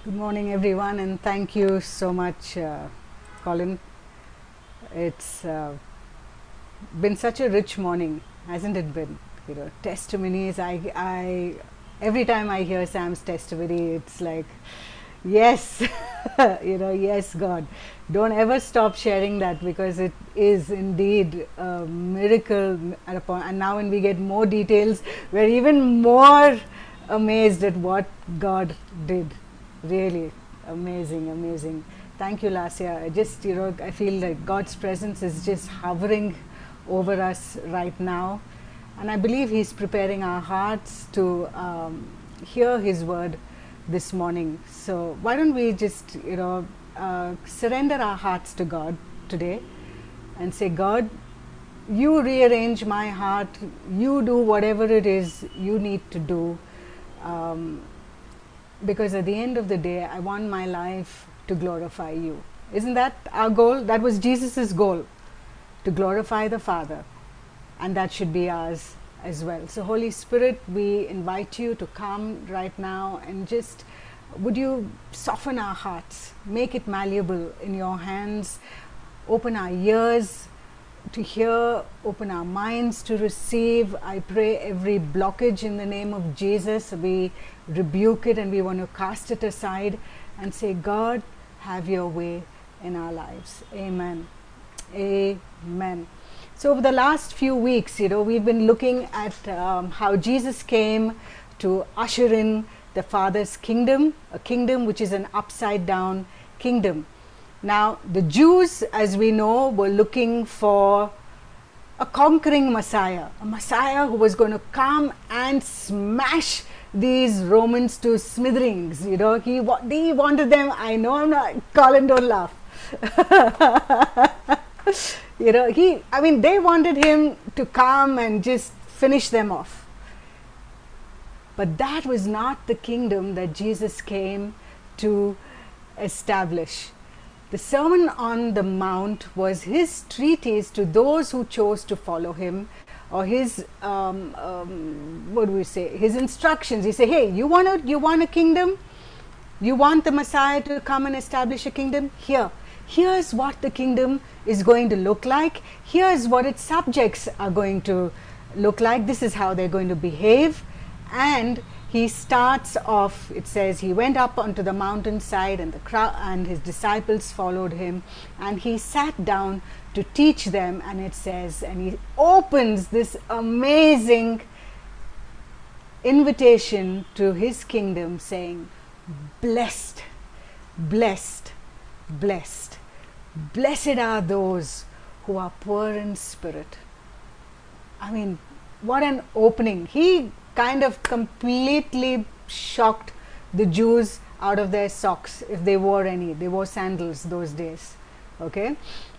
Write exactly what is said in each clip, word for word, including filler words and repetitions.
Good morning, everyone, and thank you so much, uh, Colin. It's uh, been such a rich morning, hasn't it been? You know, testimonies. I, I, every time I hear Sam's testimony, it's like, yes, you know, yes, God. Don't ever stop sharing that because it is indeed a miracle. At a point. And now, when we get more details, we're even more amazed at what God did. Really amazing, amazing. Thank you, Lasya. I just, you know, I feel like God's presence is just hovering over us right now. And I believe He's preparing our hearts to um, hear His word this morning. So, why don't we just, you know, uh, surrender our hearts to God today and say, God, you rearrange my heart, you do whatever it is you need to do. Um, because at the end of the day, I want my life to glorify you. Isn't that our goal? That was Jesus's goal, to glorify the Father, and that should be ours as well. So, Holy Spirit, we invite you to come right now and just, would you soften our hearts, make it malleable in your hands, open our ears to hear, open our minds to receive. I pray every blockage in the name of Jesus, we rebuke it and we want to cast it aside and say, God, have your way in our lives. Amen. Amen. So over the last few weeks, you know, we've been looking at um, how Jesus came to usher in the Father's kingdom, a kingdom which is an upside down kingdom. Now, the Jews, as we know, were looking for a conquering Messiah, a Messiah who was going to come and smash these Romans to smithereens. You know, he, he wanted them, I know I'm not, Colin, don't laugh. You know, he, I mean, they wanted him to come and just finish them off. But that was not the kingdom that Jesus came to establish. The Sermon on the Mount was his treatise to those who chose to follow him, or his, um, um, what do we say, his instructions. He said, hey, you want, a, you want a kingdom? You want the Messiah to come and establish a kingdom? Here. Here's what the kingdom is going to look like. Here's what its subjects are going to look like. This is how they're going to behave. And he starts off, it says, he went up onto the mountainside and the crowd and his disciples followed him, and he sat down to teach them, and it says, and he opens this amazing invitation to his kingdom saying, blessed, blessed, blessed, blessed are those who are poor in spirit. I mean, what an opening. He kind of completely shocked the Jews out of their socks, if they wore any. They wore sandals those days. Okay.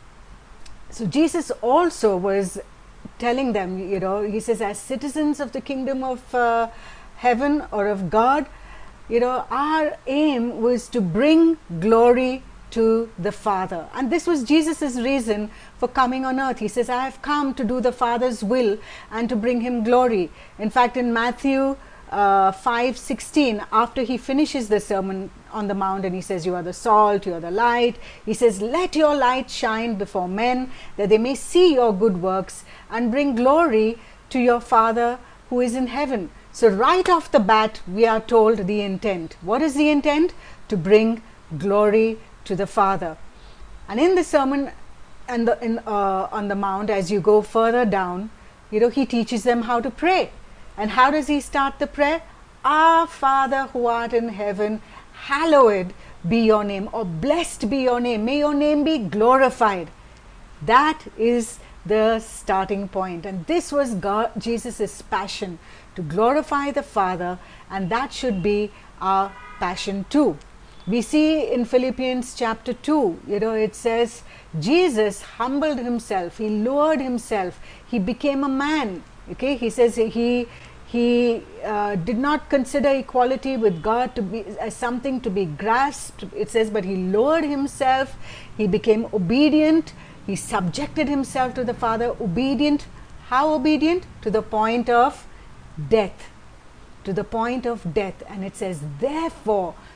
So Jesus also was telling them, you know, he says, as citizens of the kingdom of uh, heaven or of God, you know, our aim was to bring glory to the Father. And this was Jesus's reason for coming on earth. He says, I have come to do the Father's will and to bring him glory. In fact, in Matthew uh, five sixteen, after he finishes the Sermon on the Mount and he says, you are the salt, you are the light, he says, let your light shine before men that they may see your good works and bring glory to your Father who is in heaven. So right off the bat, we are told the intent. What is the intent? To bring glory to the Father. And in the Sermon and the, in, uh, on the Mount, as you go further down, you know, he teaches them how to pray. And how does he start the prayer? Our Father who art in heaven, hallowed be your name, or blessed be your name. May your name be glorified. That is the starting point. And this was God, Jesus' passion, to glorify the Father, and that should be our passion too. We see in Philippians chapter two, you know, it says, Jesus humbled himself, he lowered himself, he became a man. Okay, he says he he uh, did not consider equality with God to be as something to be grasped. It says, but he lowered himself, he became obedient, he subjected himself to the Father. Obedient, how obedient? To the point of death. To the point of death. And it says, therefore,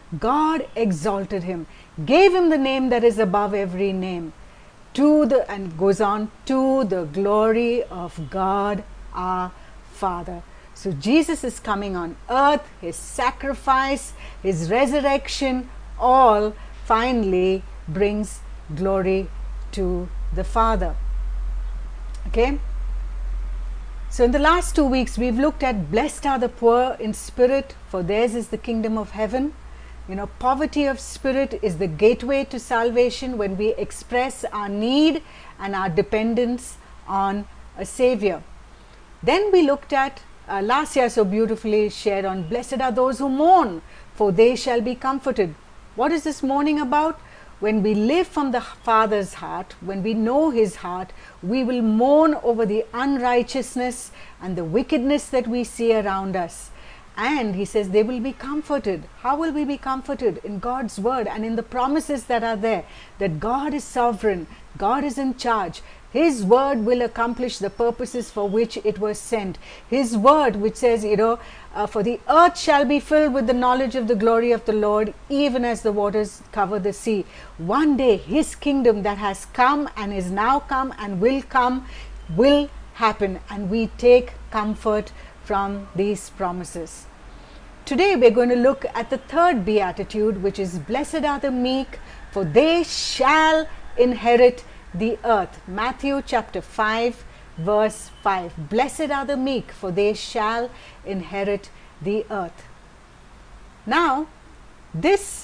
God exalted him, gave him the name that is above every name, to the, and goes on, to the glory of God our Father. So Jesus is coming on earth, his sacrifice, his resurrection, all finally brings glory to the Father. Okay? So in the last two weeks, we've looked at blessed are the poor in spirit, for theirs is the kingdom of heaven. You know, poverty of spirit is the gateway to salvation when we express our need and our dependence on a Savior. Then we looked at, uh, last year so beautifully shared on, blessed are those who mourn, for they shall be comforted. What is this mourning about? When we live from the Father's heart, when we know his heart, we will mourn over the unrighteousness and the wickedness that we see around us. And he says they will be comforted. How will we be comforted? In God's word and in the promises that are there, that God is sovereign, God is in charge. His word will accomplish the purposes for which it was sent. His word, which says, you know, uh, for the earth shall be filled with the knowledge of the glory of the Lord, even as the waters cover the sea. One day, his kingdom that has come and is now come and will come will happen, and we take comfort from these promises. Today, we're going to look at the third beatitude, which is blessed are the meek, for they shall inherit the earth. Matthew chapter five verse five. Blessed are the meek, for they shall inherit the earth. Now, this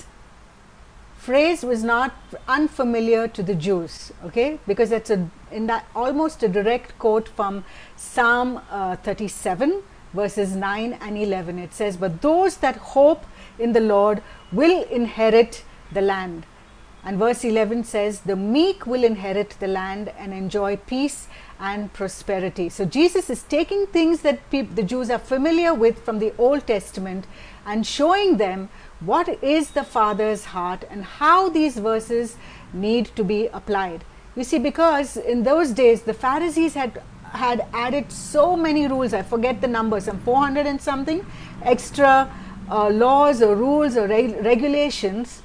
phrase was not unfamiliar to the Jews, okay, because it's a in that almost a direct quote from Psalm uh, thirty-seven verses nine and eleven. It says, but those that hope in the Lord will inherit the land. And verse eleven says, the meek will inherit the land and enjoy peace and prosperity. So Jesus is taking things that peop- the Jews are familiar with from the Old Testament and showing them what is the Father's heart and how these verses need to be applied. You see, because in those days the Pharisees had had added so many rules, I forget the number, some four hundred and something extra uh, laws or rules or reg- regulations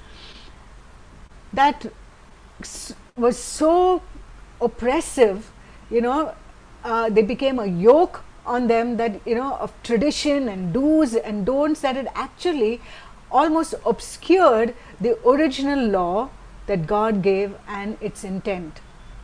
that was so oppressive, you know, uh, they became a yoke on them, that, you know, of tradition and do's and don'ts, that it actually almost obscured the original law that God gave and its intent.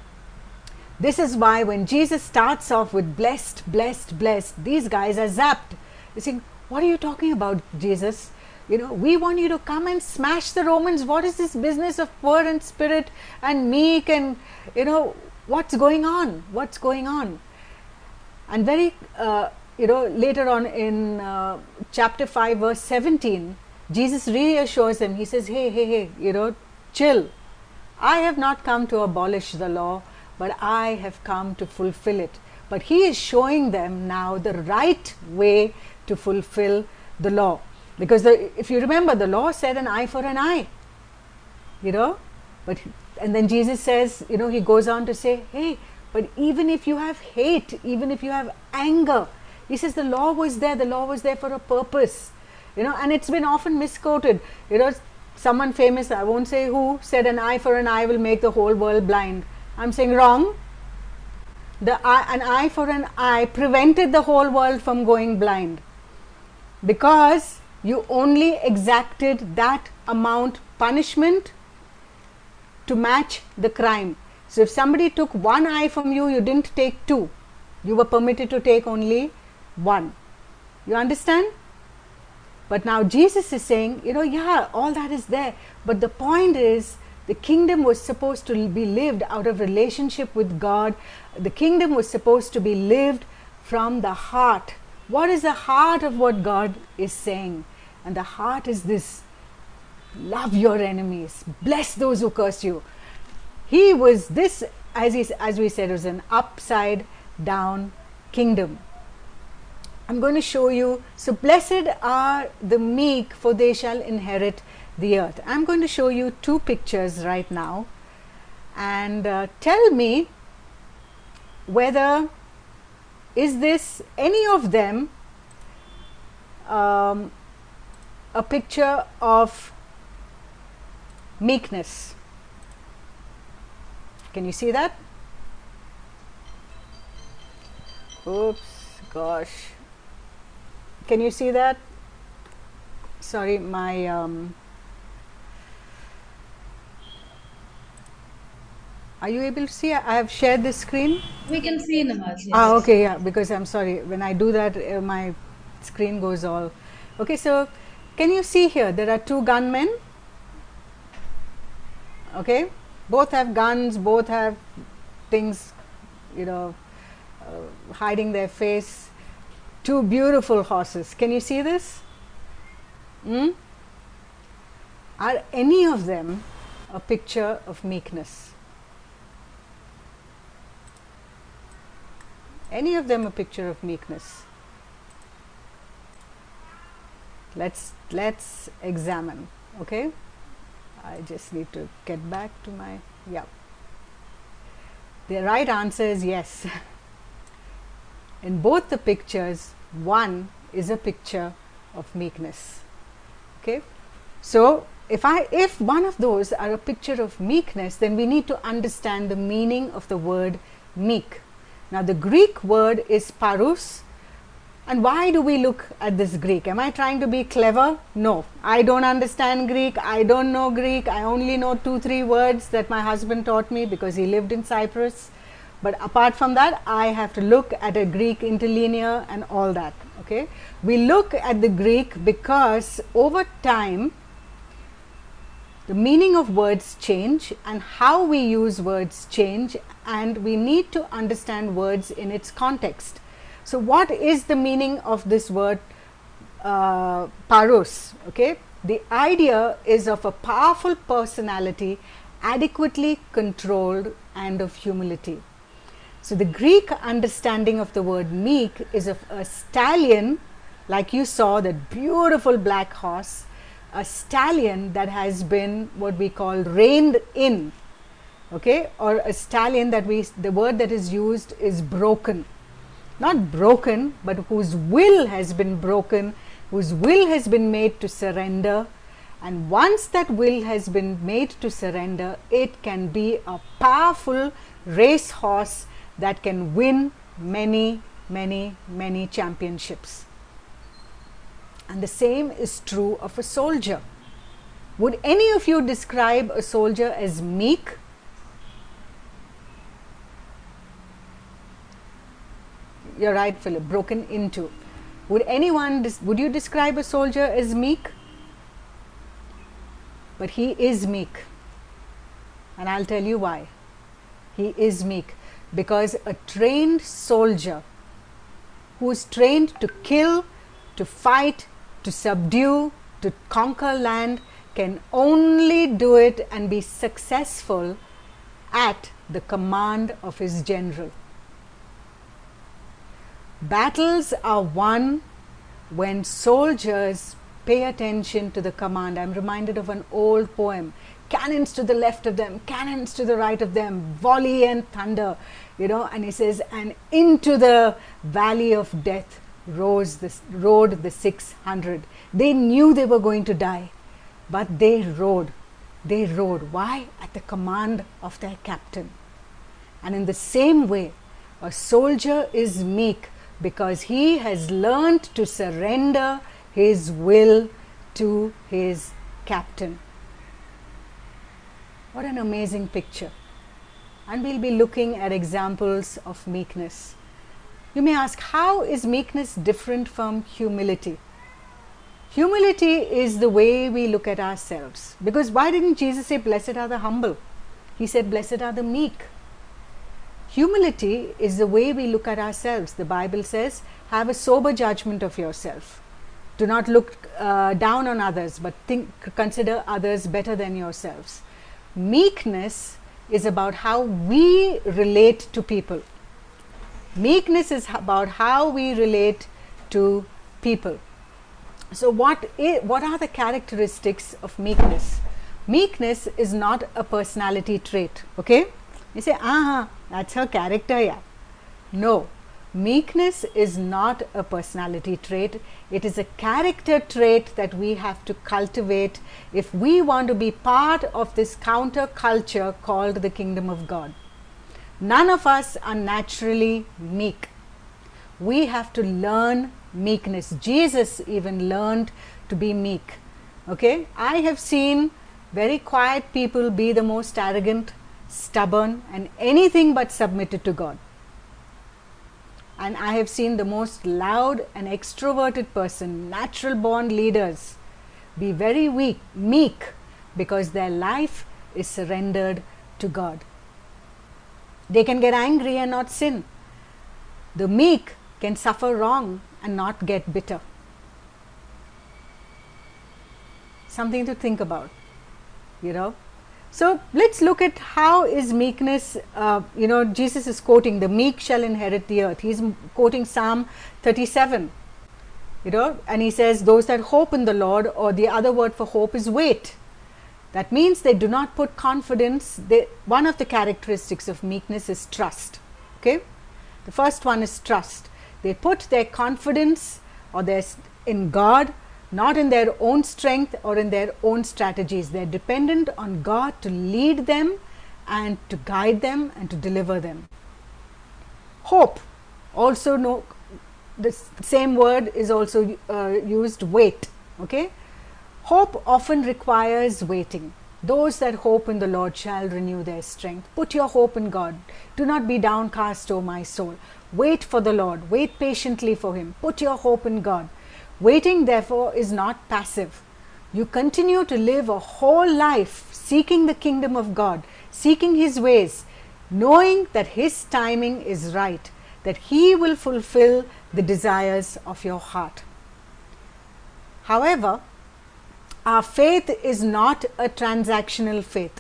This is why when Jesus starts off with blessed, blessed, blessed, these guys are zapped. They think, what are you talking about, Jesus? You know, we want you to come and smash the Romans. What is this business of poor in spirit and meek, and, you know, what's going on? What's going on? And very, uh, you know, later on in uh, chapter five, verse seventeen, Jesus reassures them. He says, hey, hey, hey, you know, chill. I have not come to abolish the law, but I have come to fulfill it. But he is showing them now the right way to fulfill the law. Because the, if you remember, the law said an eye for an eye, you know, but, and then Jesus says, you know, he goes on to say, hey, but even if you have hate, even if you have anger, he says the law was there, the law was there for a purpose, you know, and it's been often misquoted. You know, someone famous, I won't say who, said an eye for an eye will make the whole world blind. I'm saying wrong. The eye, an eye for an eye prevented the whole world from going blind, because you only exacted that amount punishment to match the crime. So if somebody took one eye from you, you didn't take two. You were permitted to take only one. You understand? But now Jesus is saying, you know, yeah, all that is there. But the point is, the kingdom was supposed to be lived out of relationship with God. The kingdom was supposed to be lived from the heart. What is the heart of what God is saying? And the heart is this: love your enemies, bless those who curse you. He was this, as, he, as we said, was an upside down kingdom. I'm going to show you. So, blessed are the meek, for they shall inherit the earth. I'm going to show you two pictures right now, and uh, tell me whether is this any of them um, a picture of meekness. Can you see that? Oops, gosh. Can you see that? Sorry, my um, are you able to see? I have shared this screen. We can see Namaz, Ah, yes. okay, yeah, because I'm sorry, when I do that, uh, my screen goes all. Okay, so can you see here? There are two gunmen. Okay, both have guns, both have things, you know, uh, hiding their face. Two beautiful horses. Can you see this? Hmm? Are any of them a picture of meekness? Any of them a picture of meekness? Let's let's examine. Okay, I just need to get back to my, yeah. The right answer is yes. In both the pictures, one is a picture of meekness. Okay, so if I if one of those are a picture of meekness, then we need to understand the meaning of the word meek. Now the Greek word is parus. And why do we look at this Greek? Am I trying to be clever? No, I don't understand Greek. I don't know Greek. I only know two, three words that my husband taught me because he lived in Cyprus. But apart from that, I have to look at a Greek interlinear and all that. Okay, we look at the Greek because over time the meaning of words change and how we use words change, and we need to understand words in its context. So what is the meaning of this word uh, paros? Okay, the idea is of a powerful personality, adequately controlled, and of humility. So the Greek understanding of the word meek is of a stallion, like you saw that beautiful black horse, a stallion that has been what we call reined in. Okay, or a stallion that we, the word that is used is broken. Not broken, but whose will has been broken, whose will has been made to surrender. And once that will has been made to surrender, it can be a powerful racehorse that can win many, many, many championships. And the same is true of a soldier. Would any of you describe a soldier as meek? You're right, Philip, broken into. Would anyone, would you describe a soldier as meek? But he is meek. And I'll tell you why. He is meek. Because a trained soldier who is trained to kill, to fight, to subdue, to conquer land can only do it and be successful at the command of his general. Battles are won when soldiers pay attention to the command. I'm reminded of an old poem. Cannons to the left of them, cannons to the right of them, volley and thunder, you know, and he says, and into the valley of death rose the, rode the six hundred. They knew they were going to die, but they rode. They rode. Why? At the command of their captain. And in the same way, a soldier is meek because he has learned to surrender his will to his captain. What an amazing picture. And we'll be looking at examples of meekness. You may ask, how is meekness different from humility? Humility is the way we look at ourselves. Because why didn't Jesus say, blessed are the humble? He said, blessed are the meek. Humility is the way we look at ourselves. The Bible says, have a sober judgment of yourself. Do not look uh, down on others, but think, consider others better than yourselves. Meekness is about how we relate to people. Meekness is about how we relate to people. So what is, what are the characteristics of meekness? Meekness is not a personality trait, okay? You say, ah, that's her character, yeah. No, Meekness is not a personality trait. It is a character trait that we have to cultivate if we want to be part of this counterculture called the kingdom of God. None of us are naturally meek. We have to learn meekness. Jesus even learned to be meek. Okay, I have seen very quiet people be the most arrogant, stubborn, and anything but submitted to God. And I have seen the most loud and extroverted person, natural born leaders, be very weak, meek, because their life is surrendered to God. They can get angry and not sin. The meek can suffer wrong and not get bitter. Something to think about, you know. So let's look at how is meekness, uh, you know, Jesus is quoting, the meek shall inherit the earth. He's quoting Psalm thirty-seven, you know, and he says, those that hope in the Lord, or the other word for hope is wait. That means they do not put confidence. They, one of the characteristics of meekness is trust. Okay, the first one is trust. They put their confidence or their in God, not in their own strength or in their own strategies. They are dependent on God to lead them and to guide them and to deliver them. Hope, also no, the same word is also uh, used, wait. Okay, hope often requires waiting. Those that hope in the Lord shall renew their strength. Put your hope in God. Do not be downcast, O my soul. Wait for the Lord. Wait patiently for Him. Put your hope in God. Waiting, therefore, is not passive. You continue to live a whole life seeking the kingdom of God, seeking His ways, knowing that His timing is right, that He will fulfill the desires of your heart. However, our faith is not a transactional faith.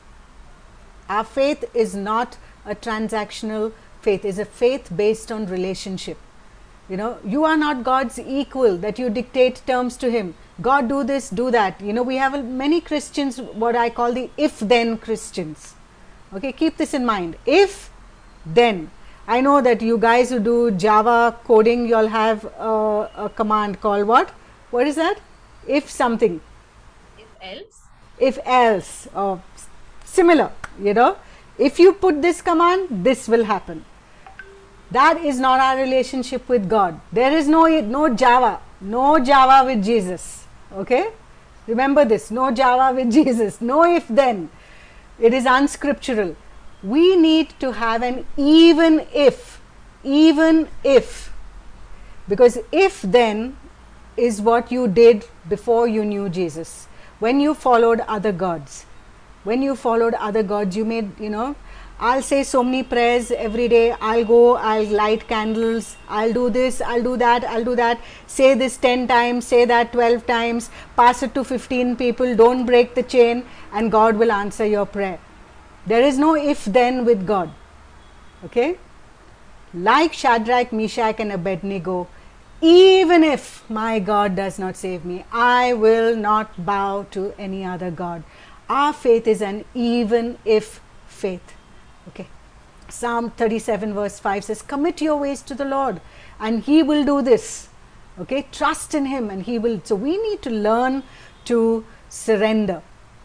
Our faith is not a transactional faith. It is a faith based on relationship. You know, you are not God's equal that you dictate terms to Him. God, do this, do that. You know, we have many Christians, what I call the if-then Christians. Okay, keep this in mind. If, then. I know that you guys who do Java coding, you all have a, a command called what? What is that? If something. If else. If else. Or similar, you know. If you put this command, this will happen. That is not our relationship with God. There is no, no Java, no Java with Jesus. Okay? Remember this, no Java with Jesus, no if then. It is unscriptural. We need to have an even if, even if. Because if then is what you did before you knew Jesus. When you followed other gods. When you followed other gods, you made, you know, I'll say so many prayers every day, I'll go, I'll light candles, I'll do this, I'll do that, I'll do that, say this ten times, say that twelve times, pass it to fifteen people, don't break the chain, and God will answer your prayer. There is no if then with God. Okay? Like Shadrach, Meshach and Abednego, even if my God does not save me, I will not bow to any other God. Our faith is an even if faith. Okay. Psalm thirty-seven verse five says, commit your ways to the Lord and He will do this. Okay. Trust in Him and He will. So we need to learn to surrender.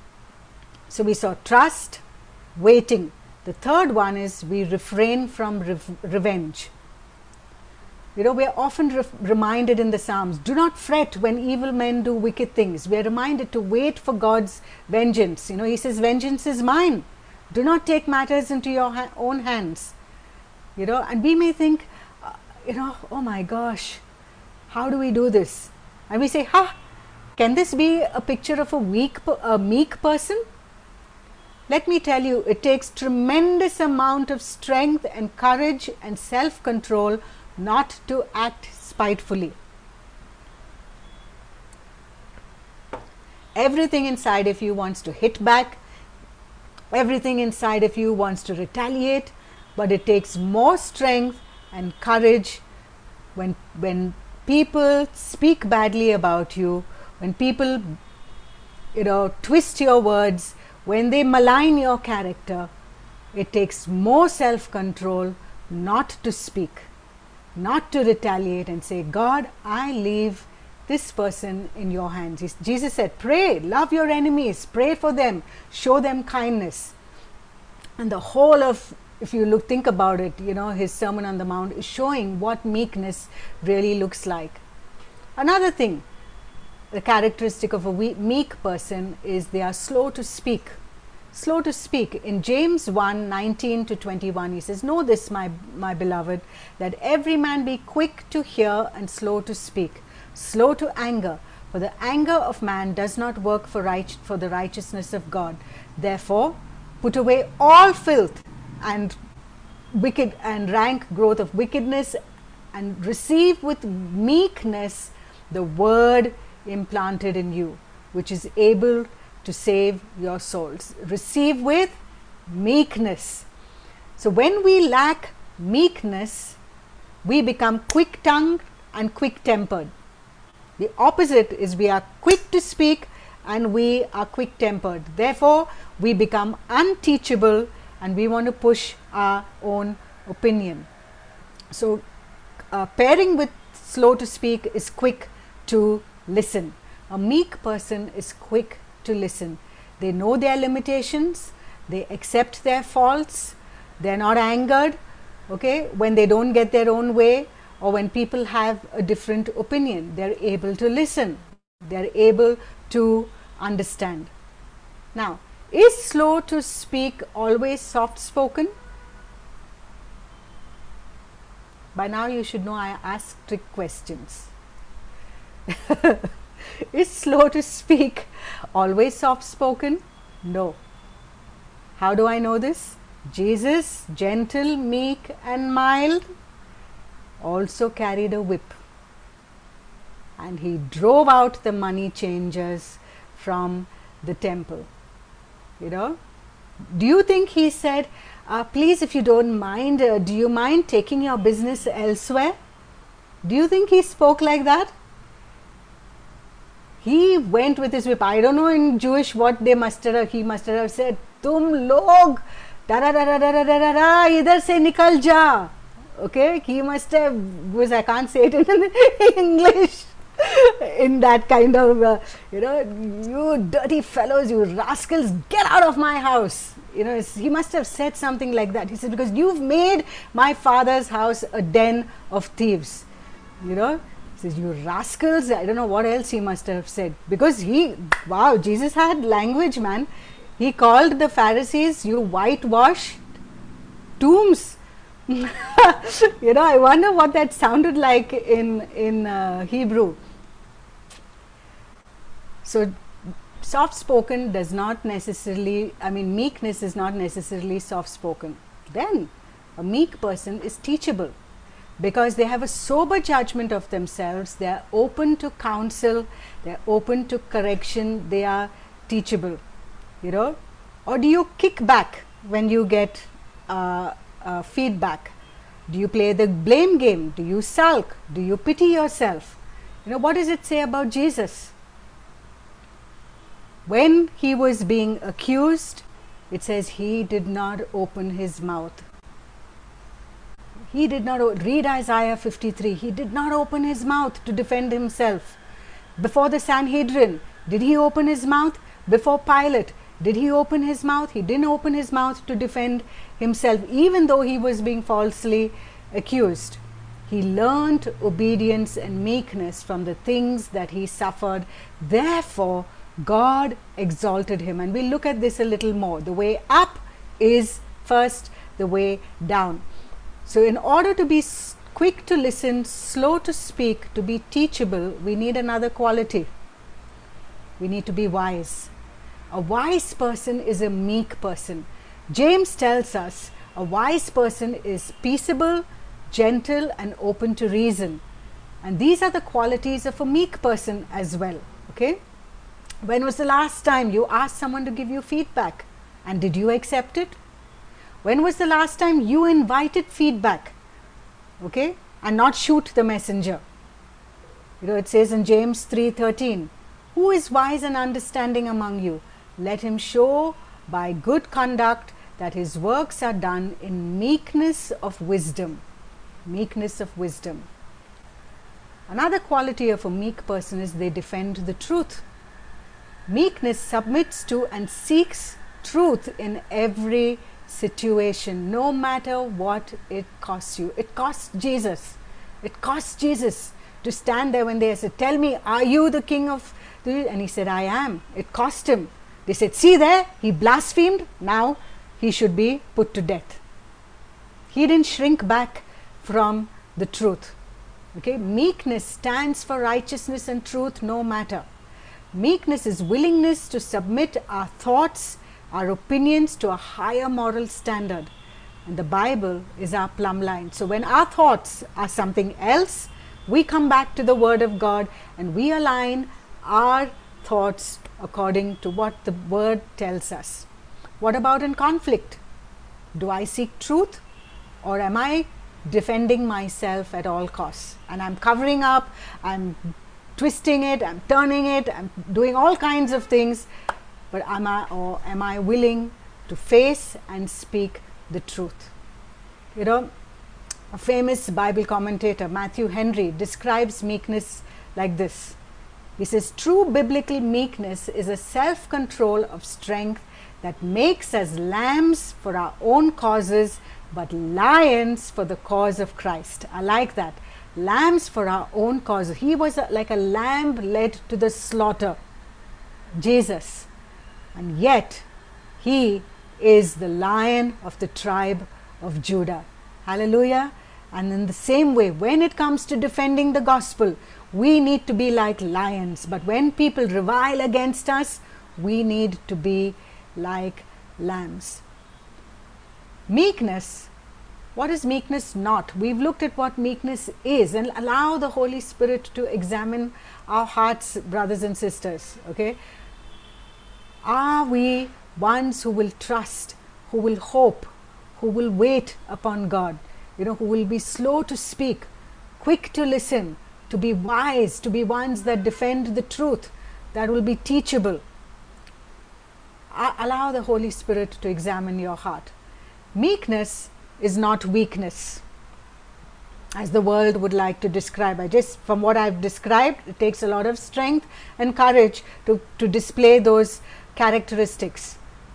So we saw trust, waiting. The third one is we refrain from rev- revenge. You know, we are often re- reminded in the Psalms, do not fret when evil men do wicked things. We are reminded to wait for God's vengeance. You know, He says, vengeance is mine. Do not take matters into your ha- own hands. You know, and we may think, uh, you know, oh my gosh, how do we do this? And we say, ha, can this be a picture of a weak, a meek person? Let me tell you, it takes tremendous amount of strength and courage and self-control not to act spitefully. Everything inside of you wants to hit back. Everything inside of you wants to retaliate, but it takes more strength and courage when, when people speak badly about you, when people, you know, twist your words, when they malign your character. It takes more self-control not to speak. not to retaliate and say, God, I leave this person in your hands. Jesus said, pray, love your enemies, pray for them, show them kindness. And the whole of, if you look, think about it, you know, his Sermon on the Mount is showing what meekness really looks like. Another thing, the characteristic of a meek person is they are slow to speak. Slow to speak. In James one, nineteen to twenty-one, he says, know this, my, my beloved, that every man be quick to hear and slow to speak, slow to anger, for the anger of man does not work for, right, for the righteousness of God. Therefore, put away all filth and wicked and rank growth of wickedness, and receive with meekness the word implanted in you, which is able to save your souls. Receive with meekness. So when we lack meekness, we become quick-tongued and quick-tempered. The opposite is we are quick to speak and we are quick-tempered. Therefore, we become unteachable and we want to push our own opinion. So, uh, pairing with slow to speak is quick to listen. A meek person is quick to listen. They know their limitations, they accept their faults, they are not angered, okay, when they don't get their own way or when people have a different opinion. They are able to listen, they are able to understand. Now, is slow to speak always soft spoken? By now you should know I ask trick questions. Is slow to speak always soft spoken? No. How do I know this? Jesus, gentle, meek and mild, also carried a whip, and he drove out the money changers from the temple. You know, do you think he said, uh, please, if you don't mind, uh, do you mind taking your business elsewhere? Do you think he spoke like that? He went with his whip. I don't know in Jewish what they must have, he must have said, Tum log, da da da da da da da da, idhar se nikal ja. Okay, he must have, because I can't say it in English, in that kind of, uh, you know, you dirty fellows, you rascals, get out of my house. You know, he must have said something like that. He said, because you've made my father's house a den of thieves. You know, he says, you rascals. I don't know what else he must have said, because he, wow, Jesus had language, man. He called the Pharisees, you whitewashed tombs. You know, I wonder what that sounded like in, in uh, Hebrew. So, soft spoken does not necessarily, I mean, meekness is not necessarily soft spoken. Then, a meek person is teachable because they have a sober judgment of themselves, they are open to counsel, they are open to correction, they are teachable. You know, or do you kick back when you get uh, uh, feedback? Do you play the blame game? Do you sulk? Do you pity yourself? You know, what does it say about Jesus? When he was being accused, it says he did not open his mouth. He did not, read Isaiah fifty-three, he did not open his mouth to defend himself. Before the Sanhedrin, did he open his mouth? Before Pilate, did he open his mouth? He didn't open his mouth to defend himself, even though he was being falsely accused. He learned obedience and meekness from the things that he suffered. Therefore, God exalted him. And we'll look at this a little more. The way up is first the way down. So, in order to be quick to listen, slow to speak, to be teachable, we need another quality. We need to be wise. A wise person is a meek person. James tells us a wise person is peaceable, gentle and open to reason. And these are the qualities of a meek person as well. Okay. When was the last time you asked someone to give you feedback and did you accept it? When was the last time you invited feedback, okay, and not shoot the messenger? You know, it says in James three thirteen, who is wise and understanding among you? Let him show by good conduct that his works are done in meekness of wisdom. meekness of wisdom. Another quality of a meek person is they defend the truth. Meekness submits to and seeks truth in every situation, no matter what it costs you. It cost Jesus. It cost Jesus to stand there when they said, "Tell me, are you the king of the?" And he said, "I am." It cost him. They said, "See there, he blasphemed. Now he should be put to death." He didn't shrink back from the truth. Okay, meekness stands for righteousness and truth no matter. Meekness is willingness to submit our thoughts, our opinions to a higher moral standard. And the Bible is our plumb line. So when our thoughts are something else, we come back to the Word of God and we align our thoughts according to what the Word tells us. What about in conflict? Do I seek truth, or am I defending myself at all costs? And I'm covering up, I'm twisting it, I'm turning it, I'm doing all kinds of things, but am I, or am I willing to face and speak the truth? You know, a famous Bible commentator, Matthew Henry, describes meekness like this. He says, "True biblical meekness is a self-control of strength that makes us lambs for our own causes, but lions for the cause of Christ." I like that. Lambs for our own cause. He was a, like a lamb led to the slaughter, Jesus. And yet, he is the lion of the tribe of Judah. Hallelujah. And in the same way, when it comes to defending the gospel, we need to be like lions. But when people revile against us, we need to be like lambs. Meekness. What is meekness not? We've looked at what meekness is, and allow the Holy Spirit to examine our hearts, brothers and sisters. Okay? Are we ones who will trust, who will hope, who will wait upon God? You know, who will be slow to speak, quick to listen, to be wise, to be ones that defend the truth, that will be teachable. Uh, allow the Holy Spirit to examine your heart. Meekness is not weakness, as the world would like to describe. I just, from what I've described, it takes a lot of strength and courage to, to display those characteristics.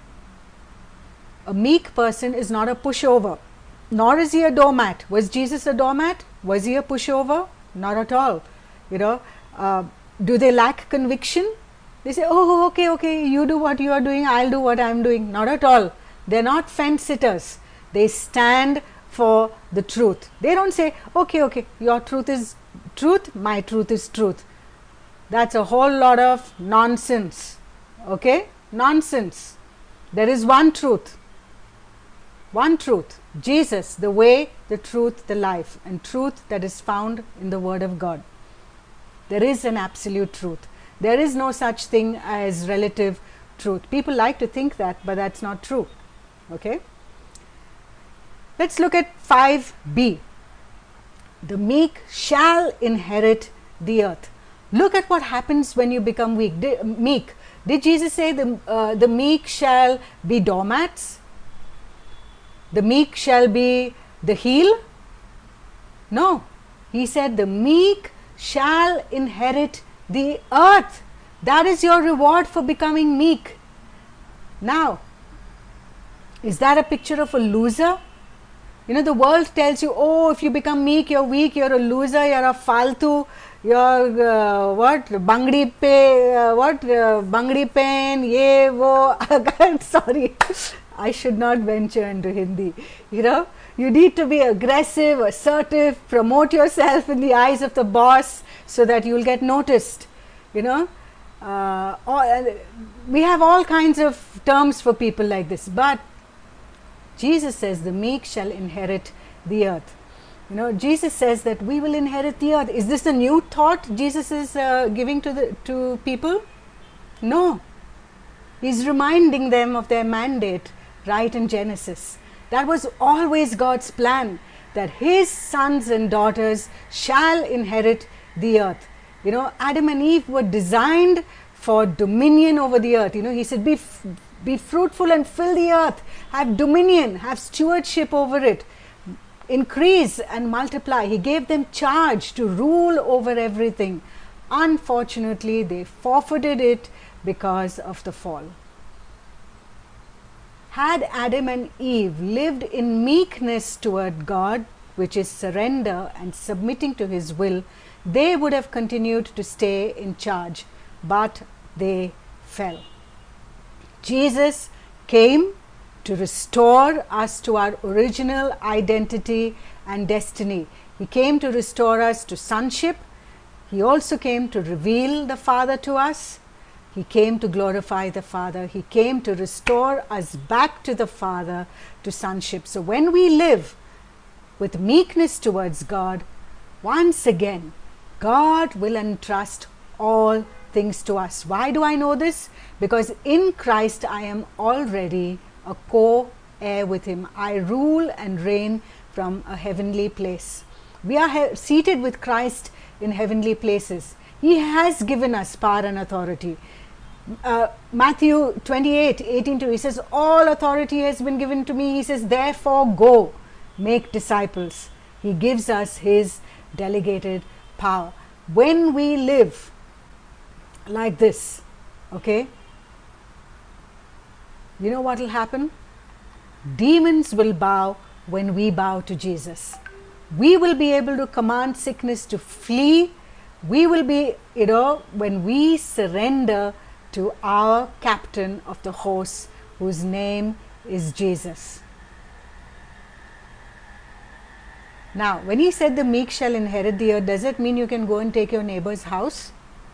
A meek person is not a pushover, nor is he a doormat. Was Jesus a doormat? Was he a pushover? Not at all. You know, uh, do they lack conviction? They say, "Oh, okay, okay, you do what you are doing, I'll do what I'm doing." Not at all. They're not fence sitters. They stand for the truth. They don't say, "Okay, okay, your truth is truth, my truth is truth." That's a whole lot of nonsense. Okay? Nonsense. There is one truth. One truth. Jesus, the way, the truth, the life, and truth that is found in the Word of God. There is an absolute truth. There is no such thing as relative truth. People like to think that, but that's not true. Okay? Let's look at five B. The meek shall inherit the earth. Look at what happens when you become weak, di- meek. Did Jesus say the, uh, the meek shall be doormats? The meek shall be the heel? No. He said the meek shall inherit the earth. That is your reward for becoming meek. Now, is that a picture of a loser? You know, the world tells you, "Oh, if you become meek, you're weak, you're a loser, you're a faltu, you're uh, what, bangdi pe, uh, what, uh, bangdi pen, ye, wo." Sorry, I should not venture into Hindi. You know, you need to be aggressive, assertive, promote yourself in the eyes of the boss so that you'll get noticed. You know, uh, all, we have all kinds of terms for people like this, but Jesus says the meek shall inherit the earth. You know, Jesus says that we will inherit the earth. Is this a new thought Jesus is uh, giving to the to people? No. He's reminding them of their mandate right in Genesis. That was always God's plan, that his sons and daughters shall inherit the earth. You know, Adam and Eve were designed for dominion over the earth. You know, he said, be f- Be fruitful and fill the earth, have dominion, have stewardship over it, increase and multiply. He gave them charge to rule over everything. Unfortunately, they forfeited it because of the fall. Had Adam and Eve lived in meekness toward God, which is surrender and submitting to His will, they would have continued to stay in charge, but they fell. Jesus came to restore us to our original identity and destiny. He came to restore us to sonship. He also came to reveal the Father to us. He came to glorify the Father. He came to restore us back to the Father, to sonship. So when we live with meekness towards God, once again, God will entrust all things to us. Why do I know this? Because in Christ I am already a co-heir with Him. I rule and reign from a heavenly place. We are he- seated with Christ in heavenly places. He has given us power and authority. Uh, Matthew twenty-eight, eighteen to, he says, all authority has been given to me. He says, therefore go, make disciples. He gives us His delegated power. When we live like this, okay, you know what will happen? Demons will bow when we bow to Jesus. We will be able to command sickness to flee. We will be, you know, when we surrender to our captain of the horse, whose name is Jesus. Now, when He said the meek shall inherit the earth, does it mean you can go and take your neighbor's house?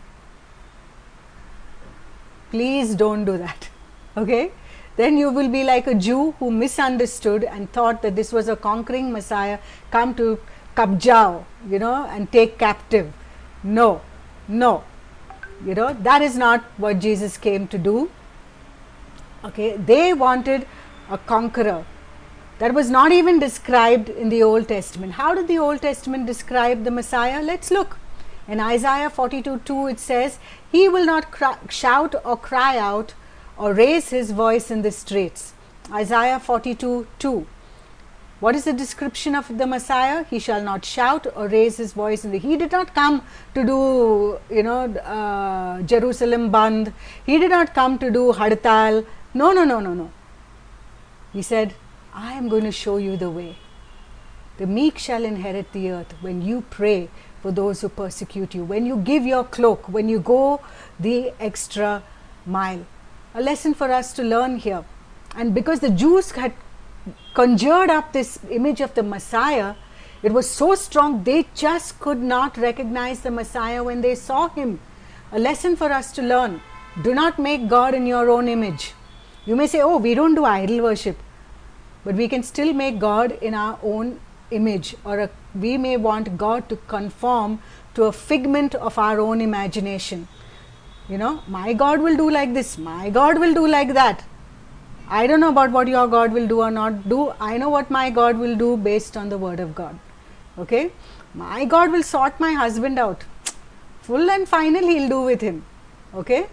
Please don't do that. Okay? Then you will be like a Jew who misunderstood and thought that this was a conquering Messiah come to kabjao, you know, and take captive. No, no. You know, that is not what Jesus came to do. Okay, they wanted a conqueror. That was not even described in the Old Testament. How did the Old Testament describe the Messiah? Let's look. In Isaiah forty-two two, it says, He will not cry, shout or cry out or raise His voice in the streets. Isaiah forty-two two. What is the description of the Messiah? He shall not shout or raise his voice in the. He did not come to do, you know, uh, Jerusalem Bandh. He did not come to do Hadtal. No, no, no, no, no. He said, I am going to show you the way. The meek shall inherit the earth. When you pray for those who persecute you, when you give your cloak, when you go the extra mile. A lesson for us to learn here. And because the Jews had conjured up this image of the Messiah, it was so strong they just could not recognize the Messiah when they saw Him. A lesson for us to learn. Do not make God in your own image. You may say, oh, we don't do idol worship. But we can still make God in our own image, or a, we may want God to conform to a figment of our own imagination. You know, my God will do like this, my God will do like that. I don't know about what your God will do or not do. I know what my God will do based on the word of God. Okay, my God will sort my husband out. Full and final He'll do with him. Okay.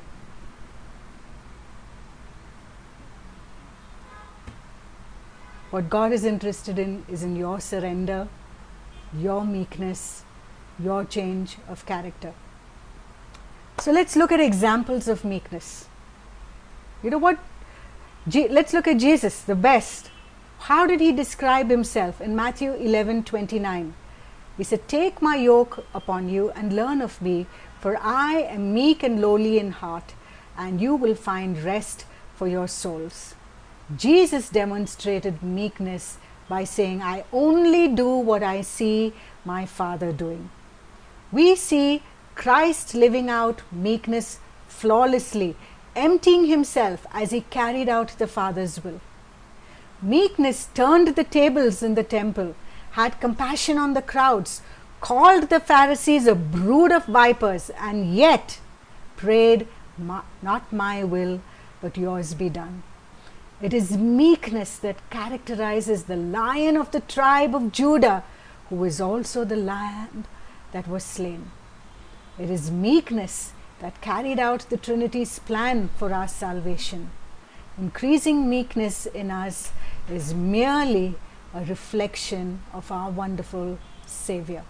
What God is interested in is in your surrender, your meekness, your change of character. So let's look at examples of meekness. You know what? Je- let's look at Jesus, the best. How did He describe Himself? In Matthew eleven twenty-nine, He said, take my yoke upon you and learn of me, for I am meek and lowly in heart, and you will find rest for your souls. Jesus demonstrated meekness by saying, I only do what I see my Father doing. We see Christ living out meekness flawlessly, emptying Himself as He carried out the Father's will. Meekness turned the tables in the temple, had compassion on the crowds, called the Pharisees a brood of vipers, and yet prayed, not my will, but yours be done. It is meekness that characterizes the Lion of the tribe of Judah, who is also the Lamb that was slain. It is meekness that carried out the Trinity's plan for our salvation. Increasing meekness in us is merely a reflection of our wonderful Savior.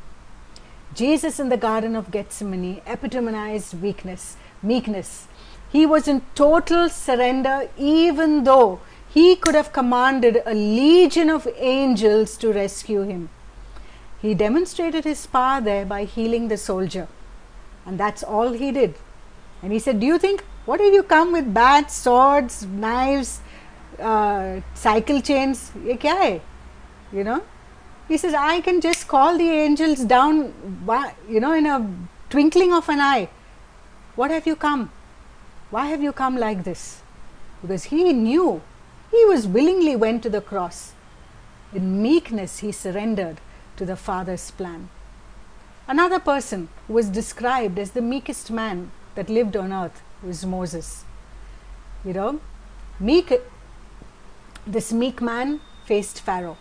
Jesus in the Garden of Gethsemane epitomized weakness, meekness. He was in total surrender, even though he could have commanded a legion of angels to rescue him. He demonstrated his power there by healing the soldier, and that's all he did. And he said, do you think, what have you come with bats, swords, knives, uh, cycle chains? Ye kya hai? You know? He says, I can just call the angels down, you know, in a twinkling of an eye. What have you come? Why have you come like this? Because he knew, he was willingly went to the cross. In meekness, he surrendered to the Father's plan. Another person who was described as the meekest man that lived on earth was Moses. You know, meek, this meek man faced Pharaoh.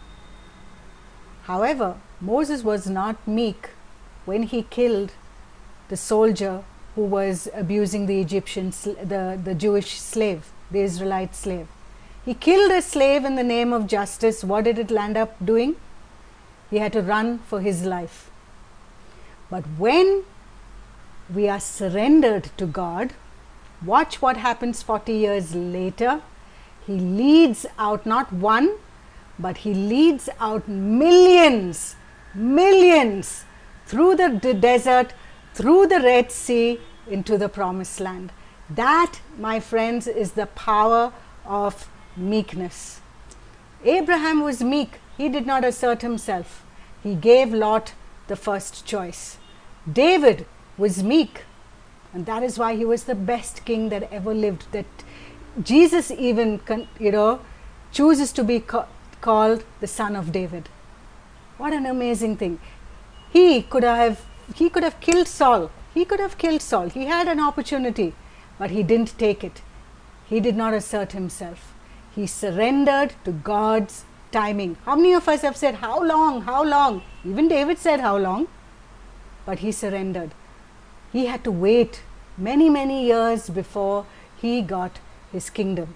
However, Moses was not meek when he killed the soldier who was abusing the Egyptian, the, the Jewish slave, the Israelite slave. He killed a slave in the name of justice. What did it land up doing? He had to run for his life. But when we are surrendered to God, watch what happens forty years later. He leads out not one, but he leads out millions, millions through the d- desert, through the Red Sea into the promised land. That, my friends, is the power of meekness. Abraham was meek. He did not assert himself. He gave Lot the first choice. David was meek, and that is why he was the best king that ever lived. That Jesus even, you know, chooses to be co- called the Son of David. What an amazing thing. He could have he could have killed Saul. He could have killed Saul. He had an opportunity, but he didn't take it. He did not assert himself. He surrendered to God's timing. How many of us have said, how long, how long? Even David said, how long? But he surrendered. He had to wait many, many years before he got his kingdom.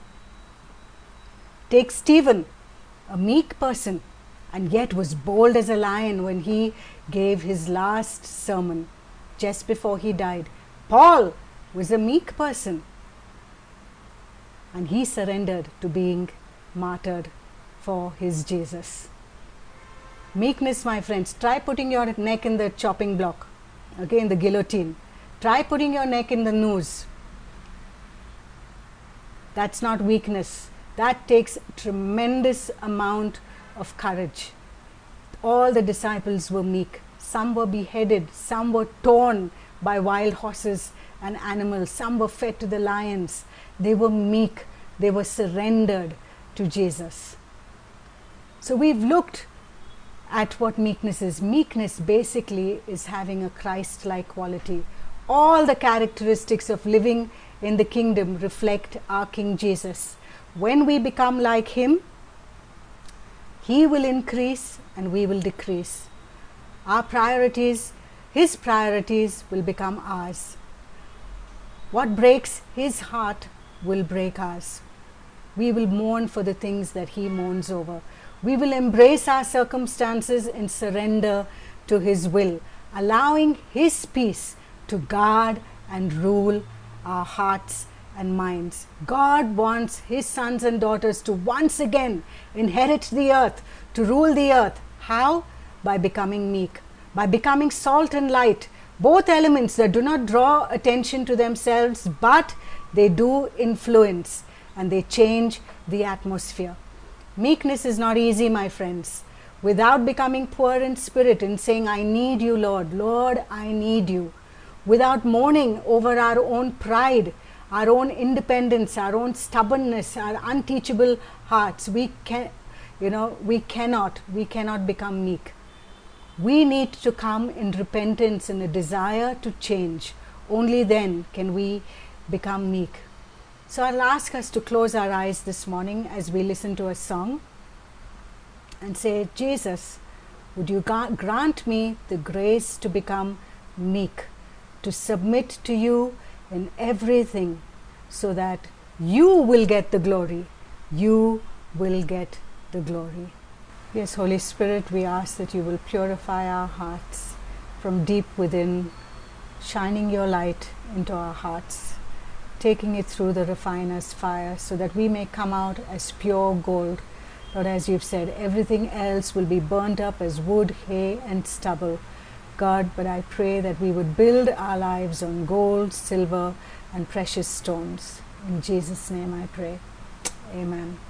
Take Stephen, a meek person, and yet was bold as a lion when he gave his last sermon just before he died. Paul was a meek person, and he surrendered to being martyred for his Jesus. Meekness, my friends. Try putting your neck in the chopping block, okay, in the guillotine. Try putting your neck in the noose. That's not weakness. That takes tremendous amount of courage. All the disciples were meek. Some were beheaded, some were torn by wild horses and animals, some were fed to the lions. They were meek, they were surrendered to Jesus. So we've looked at what meekness is. Meekness basically is having a Christ-like quality. All the characteristics of living in the kingdom reflect our King Jesus. When we become like him, he will increase and we will decrease. Our priorities, his priorities will become ours. What breaks his heart will break ours. We will mourn for the things that he mourns over. We will embrace our circumstances and surrender to his will, allowing his peace to guard and rule our hearts and minds. God wants his sons and daughters to once again inherit the earth, to rule the earth. How? By becoming meek, by becoming salt and light, both elements that do not draw attention to themselves, but they do influence and they change the atmosphere. Meekness is not easy, my friends. Without becoming poor in spirit and saying, I need you, Lord, Lord, I need you. Without mourning over our own pride, our own independence, our own stubbornness, our unteachable hearts, we can, you know, we cannot, we cannot become meek. We need to come in repentance and a desire to change. Only then can we become meek. So I'll ask us to close our eyes this morning as we listen to a song and say, Jesus, would you grant me the grace to become meek, to submit to you in everything, so that you will get the glory. You will get the glory. Yes, Holy Spirit, we ask that you will purify our hearts from deep within, shining your light into our hearts, taking it through the refiner's fire so that we may come out as pure gold. Lord, as you've said, everything else will be burnt up as wood, hay, and stubble. God, but I pray that we would build our lives on gold, silver, and precious stones. In Jesus' name I pray. Amen.